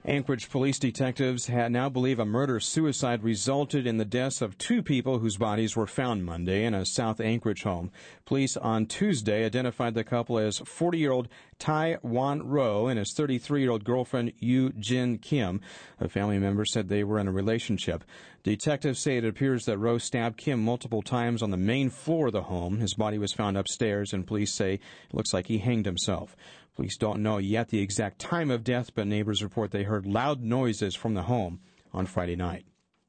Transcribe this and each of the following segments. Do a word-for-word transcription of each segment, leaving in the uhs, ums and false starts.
Anchorage police detectives now believe a murder-suicide resulted in the deaths of two people whose bodies were found Monday in a South Anchorage home. Police on Tuesday identified the couple as forty-year-old Tai Wan Ro and his thirty-three-year-old girlfriend Yu Jin Kim. A family member said they were in a relationship. Detectives say it appears that Ro stabbed Kim multiple times on the main floor of the home. His body was found upstairs, and police say it looks like he hanged himself. Police don't know yet the exact time of death, but neighbors report they heard loud noises from the home on Friday night.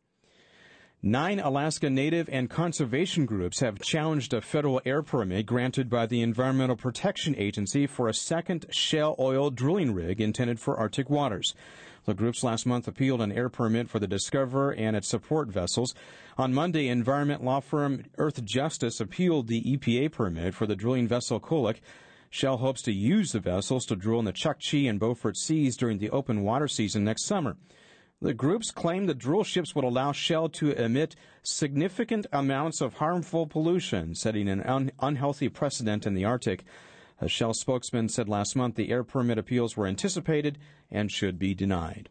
Nine Alaska Native and conservation groups have challenged a federal air permit granted by the Environmental Protection Agency for a second shale oil drilling rig intended for Arctic waters. The groups last month appealed an air permit for the Discoverer and its support vessels. On Monday, environment law firm Earth Justice appealed the E P A permit for the drilling vessel Kulik. Shell hopes to use the vessels to drill in the Chukchi and Beaufort Seas during the open water season next summer. The groups claim the drill ships would allow Shell to emit significant amounts of harmful pollution, setting an un- unhealthy precedent in the Arctic. A Shell spokesman said last month the air permit appeals were anticipated and should be denied.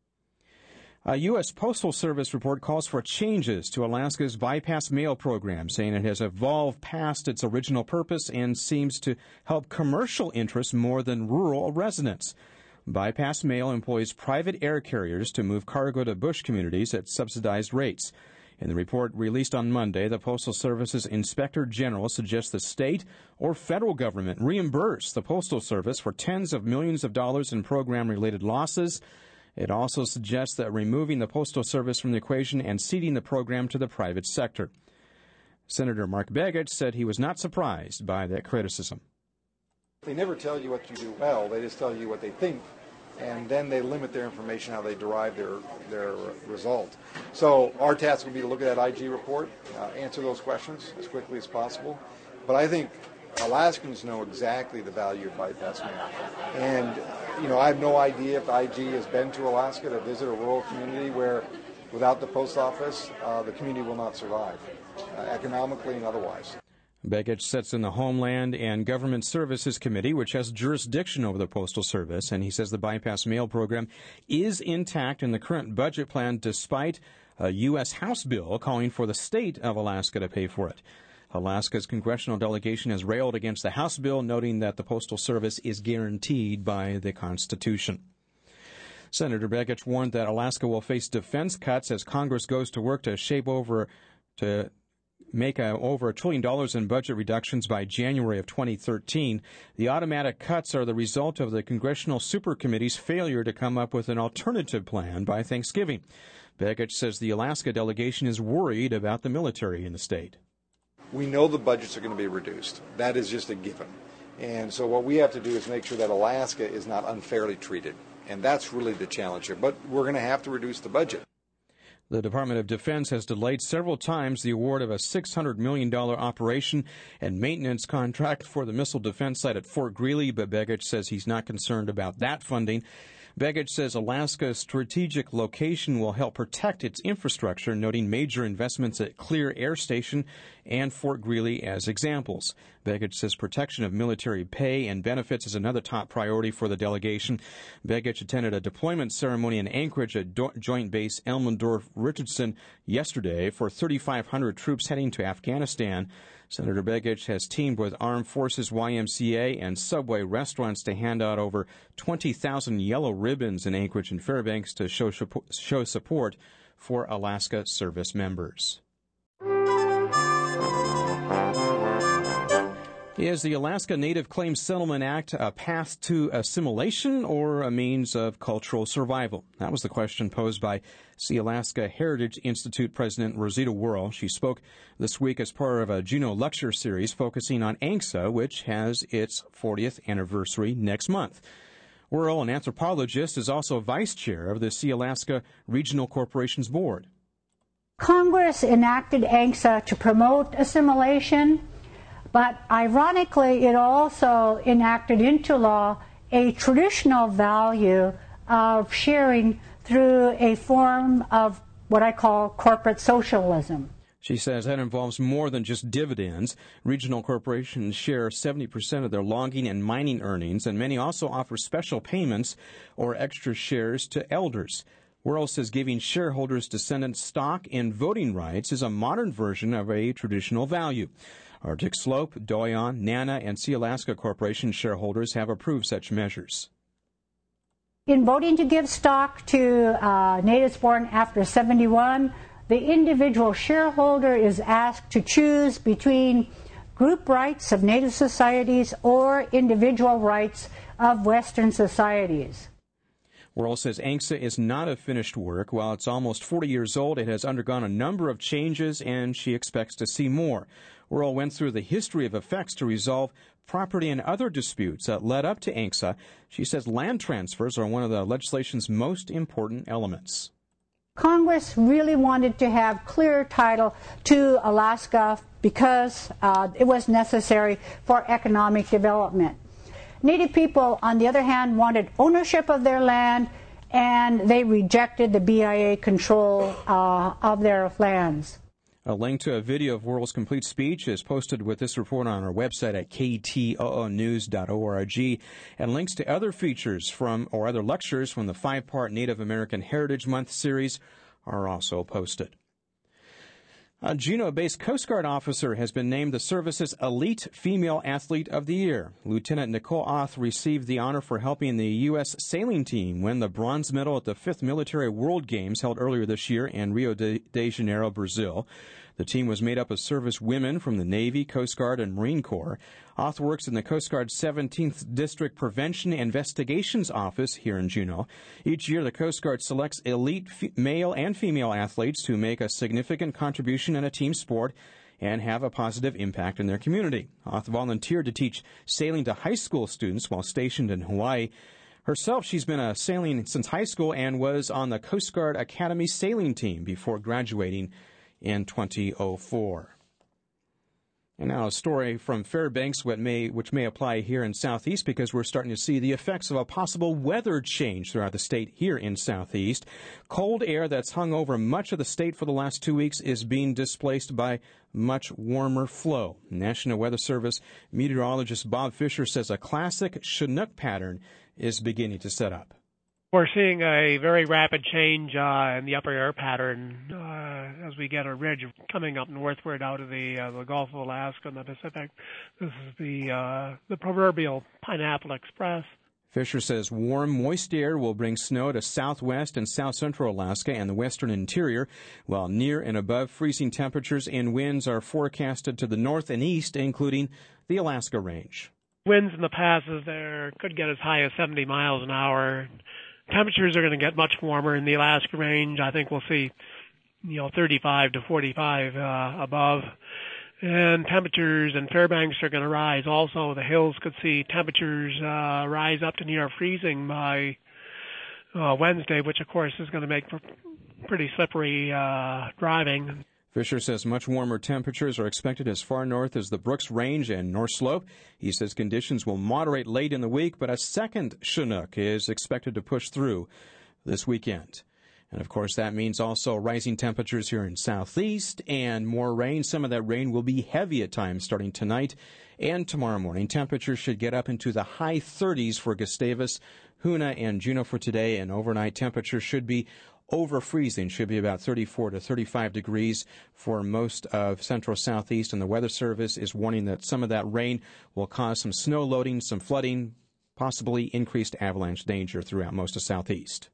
A U S. Postal Service report calls for changes to Alaska's bypass mail program, saying it has evolved past its original purpose and seems to help commercial interests more than rural residents. Bypass mail employs private air carriers to move cargo to bush communities at subsidized rates. In the report released on Monday, the Postal Service's Inspector General suggests the state or federal government reimburse the Postal Service for tens of millions of dollars in program-related losses. It also suggests that removing the Postal Service from the equation and ceding the program to the private sector. Senator Mark Begich said he was not surprised by that criticism. They never tell you what you do well. They just tell you what they think, and then they limit their information, how they derive their, their result. So our task will be to look at that I G report, uh, answer those questions as quickly as possible. But I think Alaskans know exactly the value of bypass mail. And, you know, I have no idea if I G has been to Alaska to visit a rural community where without the post office, uh, the community will not survive, uh, economically and otherwise. Begich sits in the Homeland and Government Services Committee, which has jurisdiction over the Postal Service, and he says the bypass mail program is intact in the current budget plan despite a U S. House bill calling for the state of Alaska to pay for it. Alaska's congressional delegation has railed against the House bill, noting that the Postal Service is guaranteed by the Constitution. Senator Begich warned that Alaska will face defense cuts as Congress goes to work to shape over to make a, over a trillion dollars in budget reductions by January of twenty thirteen. The automatic cuts are the result of the Congressional Supercommittee's failure to come up with an alternative plan by Thanksgiving. Begich says the Alaska delegation is worried about the military in the state. We know the budgets are going to be reduced. That is just a given. And so what we have to do is make sure that Alaska is not unfairly treated. And that's really the challenge here. But we're going to have to reduce the budget. The Department of Defense has delayed several times the award of a six hundred million dollars operation and maintenance contract for the missile defense site at Fort Greely, but Begich says he's not concerned about that funding. Begich says Alaska's strategic location will help protect its infrastructure, noting major investments at Clear Air Station and Fort Greely as examples. Begich says protection of military pay and benefits is another top priority for the delegation. Begich attended a deployment ceremony in Anchorage at Do- Joint Base Elmendorf-Richardson yesterday for thirty-five hundred troops heading to Afghanistan. Senator Begich has teamed with Armed Forces Y M C A and Subway restaurants to hand out over twenty thousand yellow ribbons in Anchorage and Fairbanks to show, show support for Alaska service members. Is the Alaska Native Claims Settlement Act a path to assimilation or a means of cultural survival? That was the question posed by Sealaska Heritage Institute President Rosita Wuerl. She spoke this week as part of a Juneau lecture series focusing on A N C S A, which has its fortieth anniversary next month. Wuerl, an anthropologist, is also vice chair of the Sealaska Regional Corporations Board. Congress enacted A N C S A to promote assimilation, but ironically, it also enacted into law a traditional value of sharing through a form of what I call corporate socialism. She says that involves more than just dividends. Regional corporations share seventy percent of their logging and mining earnings, and many also offer special payments or extra shares to elders. Wuerl says giving shareholders descendants stock and voting rights is a modern version of a traditional value. Arctic Slope, Doyon, Nana, and Sealaska Corporation shareholders have approved such measures. In voting to give stock to uh, natives born after seventy-one, the individual shareholder is asked to choose between group rights of Native societies or individual rights of Western societies. Wuerl says A N C S A is not a finished work. While it's almost forty years old, it has undergone a number of changes, and she expects to see more. Wuerl went through the history of effects to resolve property and other disputes that led up to A N C S A. She says land transfers are one of the legislation's most important elements. Congress really wanted to have clear title to Alaska because uh, it was necessary for economic development. Native people, on the other hand, wanted ownership of their land, and they rejected the B I A control uh, of their lands. A link to a video of Wuerl's complete speech is posted with this report on our website at k t o o news dot org, and links to other features from or other lectures from the five-part Native American Heritage Month series are also posted. A Juneau-based Coast Guard officer has been named the service's Elite Female Athlete of the Year. Lieutenant Nicole Oth received the honor for helping the U S sailing team win the bronze medal at the fifth Military World Games held earlier this year in Rio de Janeiro, Brazil. The team was made up of service women from the Navy, Coast Guard, and Marine Corps. Oth works in the Coast Guard's seventeenth District Prevention Investigations Office here in Juneau. Each year, the Coast Guard selects elite f- male and female athletes who make a significant contribution in a team sport and have a positive impact in their community. Oth volunteered to teach sailing to high school students while stationed in Hawaii. Herself, she's been a sailing since high school and was on the Coast Guard Academy sailing team before graduating in twenty oh four. And now a story from Fairbanks which may, which may apply here in Southeast because we're starting to see the effects of a possible weather change throughout the state here in Southeast. Cold air that's hung over much of the state for the last two weeks is being displaced by much warmer flow. National Weather Service meteorologist Bob Fisher says a classic Chinook pattern is beginning to set up. We're seeing a very rapid change uh, in the upper air pattern uh, as we get a ridge coming up northward out of the uh, the Gulf of Alaska and the Pacific. This is the uh, the proverbial Pineapple Express. Fisher says warm, moist air will bring snow to southwest and south-central Alaska and the western interior, while near and above freezing temperatures and winds are forecasted to the north and east, including the Alaska Range. Winds in the passes there could get as high as seventy miles an hour. Temperatures are going to get much warmer in the Alaska Range. I think we'll see, you know, thirty-five to forty-five uh, above. And temperatures in Fairbanks are going to rise. Also, the hills could see temperatures uh, rise up to near freezing by uh, Wednesday, which, of course, is going to make for pretty slippery uh, driving. Fisher says much warmer temperatures are expected as far north as the Brooks Range and North Slope. He says conditions will moderate late in the week, but a second Chinook is expected to push through this weekend. And, of course, that means also rising temperatures here in Southeast and more rain. Some of that rain will be heavy at times starting tonight and tomorrow morning. Temperatures should get up into the high thirties for Gustavus, Hoonah, and Juneau for today, and overnight temperatures should be over freezing, should be about thirty-four to thirty-five degrees for most of central Southeast, and the Weather Service is warning that some of that rain will cause some snow loading, some flooding, possibly increased avalanche danger throughout most of Southeast.